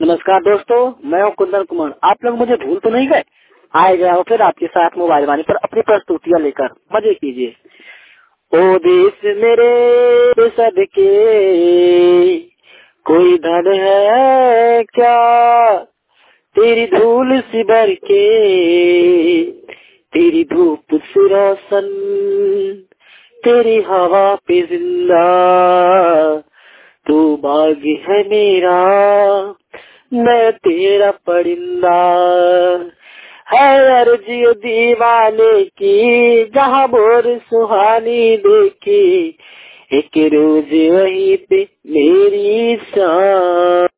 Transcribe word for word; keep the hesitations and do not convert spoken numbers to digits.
नमस्कार दोस्तों, मैं हूं कुंदन कुमार। आप लोग मुझे भूल तो नहीं गए? आए गया हूं फिर आपके साथ मोबाइल वाणी पर अपनी प्रस्तुतियां लेकर। मजे कीजिए। ओ देश मेरे सदके कोई धन है क्या, तेरी धूल सी भर के, तेरी धूप से रोशन, तेरी हवा पे जिंदा, तू भाग्य है मेरा, मैं तेरा परिंदा। है अर्जी दीवाने की जहाँ मोर सुहानी देखी, एक रोज वहीं पे मेरी शान।